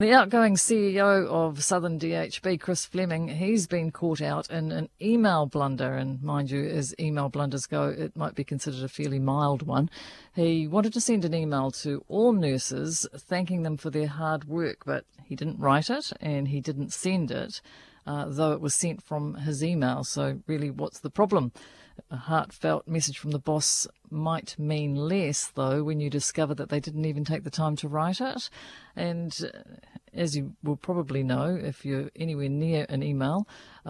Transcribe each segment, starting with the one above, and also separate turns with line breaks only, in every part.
The outgoing CEO of Southern DHB, Chris Fleming, he's been caught out in an email blunder. And mind you, as email blunders go, it might be considered a fairly mild one. He wanted to send an email to all nurses thanking them for their hard work, but he didn't write it and he didn't send it, though it was sent from his email. So really, what's the problem? A heartfelt message from the boss might mean less, though, when you discover that they didn't even take the time to write it. And as you will probably know, if you're anywhere near an email,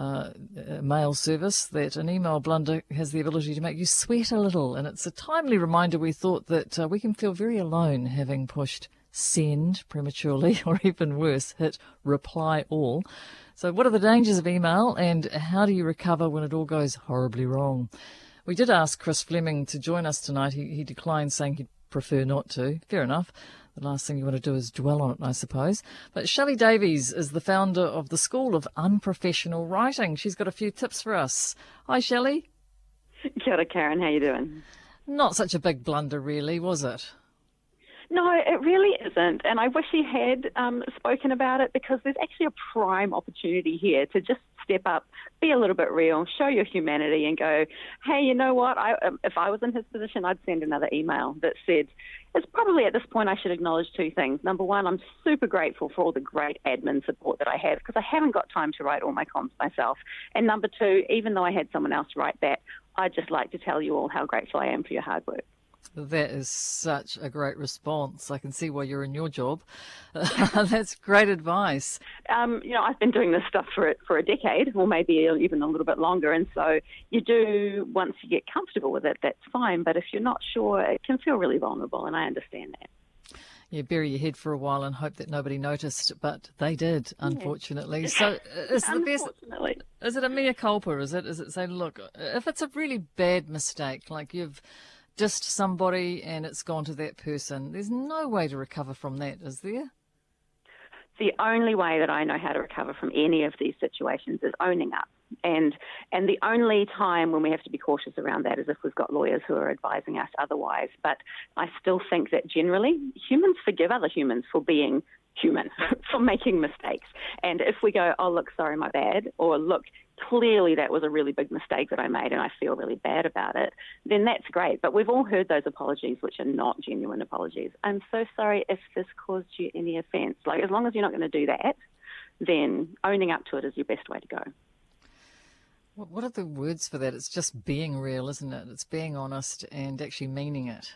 mail service, that an email blunder has the ability to make you sweat a little. And it's a timely reminder, we thought, that we can feel very alone having pushed send prematurely, or even worse, hit reply all. So what are the dangers of email, and how do you recover when it all goes horribly wrong? We did ask Chris Fleming to join us tonight. He declined, saying he'd prefer not to. Fair enough. The last thing you want to do is dwell on it, I suppose. But Shelley Davies is the founder of the School of Unprofessional Writing. She's got a few tips for us. Hi, Shelley.
Kia ora, Karen. How you doing?
Not such a big blunder, really, was it?
No, it really isn't. And I wish he had spoken about it, because there's actually a prime opportunity here to just step up, be a little bit real, show your humanity and go, hey, you know what? If I was in his position, I'd send another email that said, it's probably at this point I should acknowledge two things. Number one, I'm super grateful for all the great admin support that I have, because I haven't got time to write all my comms myself. And number two, even though I had someone else write that, I'd just like to tell you all how grateful I am for your hard work.
That is such a great response. I can see why you're in your job. That's great advice.
I've been doing this stuff for a decade, or maybe even a little bit longer. And so you do, once you get comfortable with it, that's fine. But if you're not sure, it can feel really vulnerable, and I understand that.
You bury your head for a while and hope that nobody noticed, but they did, unfortunately. Yeah. So is the best? Is it a mea culpa? Is it saying, look, if it's a really bad mistake, like you've dissed somebody and it's gone to that person, there's no way to recover from that, is there?
The only way that I know how to recover from any of these situations is owning up. And the only time when we have to be cautious around that is if we've got lawyers who are advising us otherwise. But I still think that generally humans forgive other humans for being human, for making mistakes. And if we go, oh, look, sorry, my bad, or look, clearly that was a really big mistake that I made and I feel really bad about it, then that's great. But we've all heard those apologies, which are not genuine apologies. I'm so sorry if this caused you any offence. Like, as long as you're not going to do that, then owning up to it is your best way to go.
What are the words for that? It's just being real, isn't it? It's being honest and actually meaning it.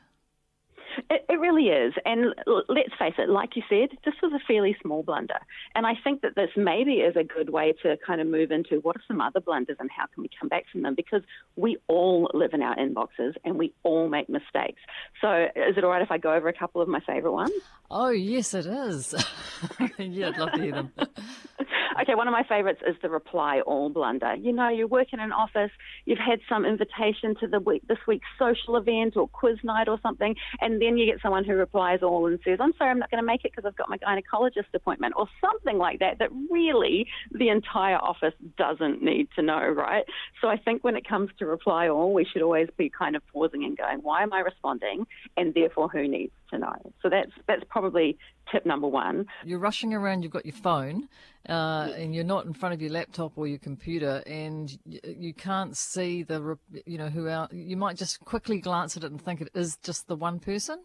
It really is. And let's face it, like you said, this was a fairly small blunder. And I think that this maybe is a good way to kind of move into what are some other blunders and how can we come back from them? Because we all live in our inboxes and we all make mistakes. So is it all right if I go over a couple of my favourite ones?
Oh, yes, it is. Yeah, I'd love to hear them.
Okay, one of my favourites is the reply all blunder. You know, you work in an office, you've had some invitation to this week's social event or quiz night or something, and then you get someone who replies all and says, I'm sorry, I'm not going to make it because I've got my gynecologist appointment, or something like that, that really the entire office doesn't need to know, right? So I think when it comes to reply all, we should always be kind of pausing and going, why am I responding? And therefore, who needs to know? So that's probably tip number one.
You're rushing around, you've got your phone, and you're not in front of your laptop or your computer, and you can't see who else. You might just quickly glance at it and think it is just the one person.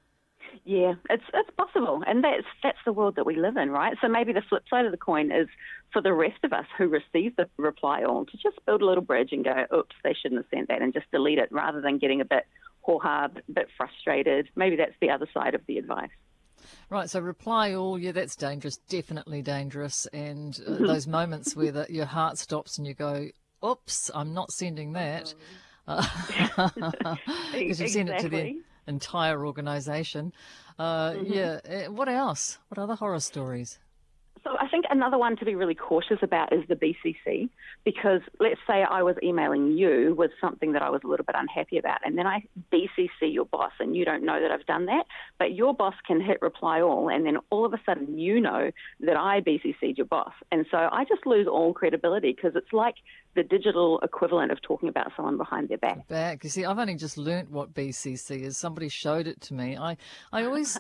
Yeah, it's possible, and that's the world that we live in, right? So maybe the flip side of the coin is for the rest of us who receive the reply all to just build a little bridge and go, oops, they shouldn't have sent that, and just delete it rather than getting a bit hard, a bit frustrated. Maybe that's the other side of the advice.
Right, so reply all, yeah, that's dangerous, definitely dangerous. And those moments where your heart stops and you go, oops, I'm not sending that. Because you've sent it to the entire organisation. Yeah, what else? What other horror stories?
So I think another one to be really cautious about is the BCC, because let's say I was emailing you with something that I was a little bit unhappy about, and then I BCC your boss, and you don't know that I've done that, but your boss can hit reply all, and then all of a sudden you know that I BCC'd your boss. And so I just lose all credibility, because it's like the digital equivalent of talking about someone behind their back.
You see, I've only just learnt what BCC is. Somebody showed it to me. I always...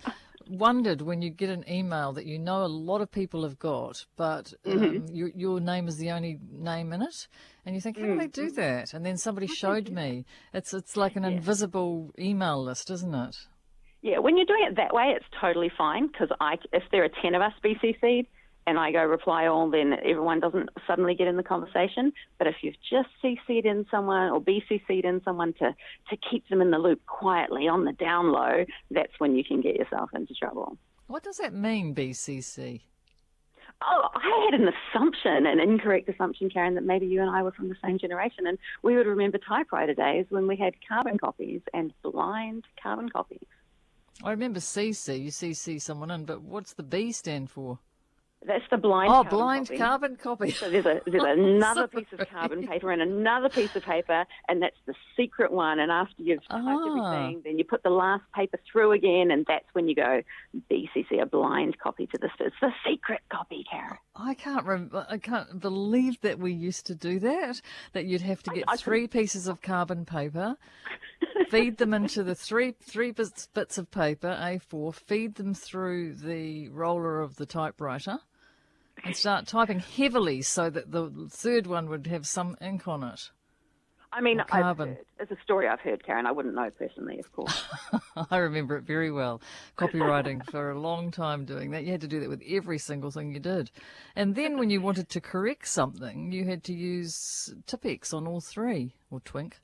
wondered when you get an email that you know a lot of people have got, but your name is the only name in it, and you think, how do they do that? And then somebody showed me. It's like an invisible email list, isn't it?
Yeah, when you're doing it that way, it's totally fine, because if there are 10 of us BCC'd and I go reply all, then everyone doesn't suddenly get in the conversation. But if you've just CC'd in someone or BCC'd in someone to keep them in the loop quietly on the down low, that's when you can get yourself into trouble.
What does that mean, BCC?
Oh, I had an incorrect assumption, Karen, that maybe you and I were from the same generation, and we would remember typewriter days when we had carbon copies and blind carbon copies.
I remember CC, you CC someone in, but what's the B stand for?
That's the blind
carbon copy.
So there's another piece of carbon paper and another piece of paper, and that's the secret one. And after you've typed everything, then you put the last paper through again, and that's when you go BCC, a blind copy to this. It's the secret copy, Karen.
I can't believe that we used to do that, that you'd have to get three pieces of carbon paper, feed them into the three bits of paper, A4, feed them through the roller of the typewriter, and start typing heavily so that the third one would have some ink on it.
I mean, it's a story I've heard, Karen. I wouldn't know personally, of course.
I remember it very well. Copywriting for a long time doing that. You had to do that with every single thing you did. And then when you wanted to correct something, you had to use Tipp-Ex on all three, or Twink.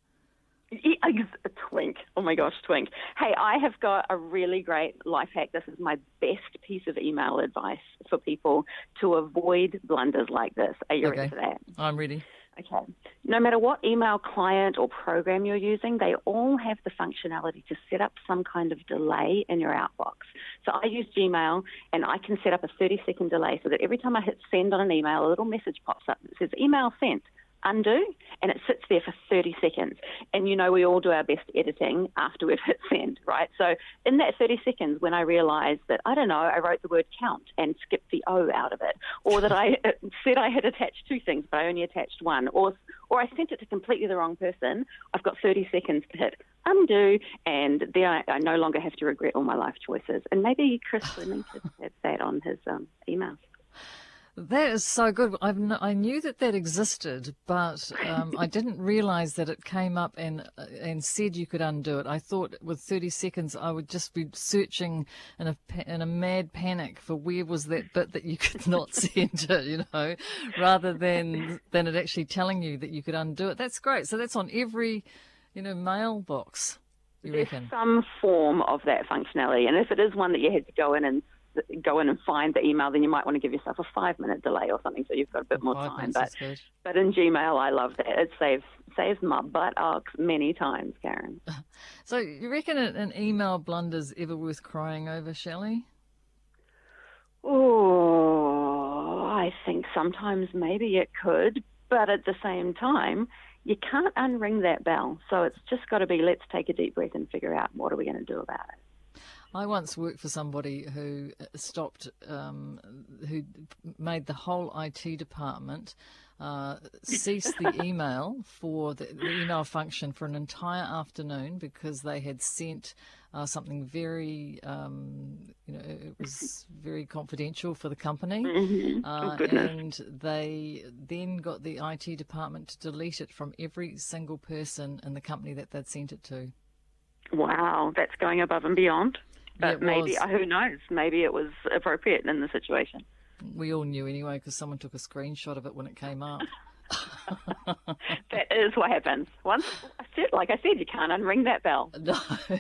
Twink. Oh my gosh, Twink. Hey, I have got a really great life hack. This is my best piece of email advice for people to avoid blunders like this. Are you ready for that?
I'm ready.
Okay. No matter what email client or program you're using, they all have the functionality to set up some kind of delay in your outbox. So I use Gmail, and I can set up a 30-second delay so that every time I hit send on an email, a little message pops up that says email sent. Undo, and it sits there for 30 seconds. And you know, we all do our best editing after we've hit send, right? So in that 30 seconds, when I realised that, I don't know, I wrote the word count and skipped the O out of it, or that I said I had attached two things, but I only attached one, or I sent it to completely the wrong person, I've got 30 seconds to hit undo, and then I no longer have to regret all my life choices. And maybe Chris Fleming has that on his emails.
That is so good. I knew that existed, but I didn't realise that it came up and said you could undo it. I thought with 30 seconds I would just be searching in a mad panic for where was that bit that you could not send it, rather than it actually telling you that you could undo it. That's great. So that's on every, mailbox, you reckon?
There's some form of that functionality, and if it is one that you had to go in and find the email, then you might want to give yourself a 5-minute delay or something, so you've got a bit more time. But in Gmail, I love that. It saves my buttocks many times, Karen.
So you reckon an email blunder's ever worth crying over, Shelley?
Oh, I think sometimes maybe it could, but at the same time, you can't unring that bell. So it's just got to be, let's take a deep breath and figure out what are we going to do about it.
I once worked for somebody who who made the whole IT department cease the email for the email function for an entire afternoon because they had sent something very, it was very confidential for the company. And they then got the IT department to delete it from every single person in the company that they'd sent it to.
Wow, that's going above and beyond. But maybe,
was.
Who knows, maybe it was appropriate in the situation.
We all knew anyway because someone took a screenshot of it when it came up.
That is what happens. Once, like I said, you can't unring that bell.
No.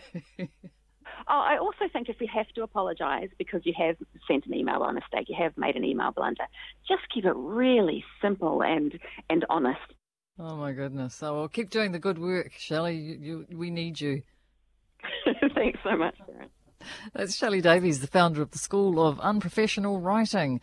I also think if you have to apologise because you have sent an email by mistake, you have made an email blunder, just keep it really simple and honest.
Oh, my goodness. So well, keep doing the good work, Shelley. We need you.
Thanks so much, Karen.
That's Shelley Davies, the founder of the School of Unprofessional Writing.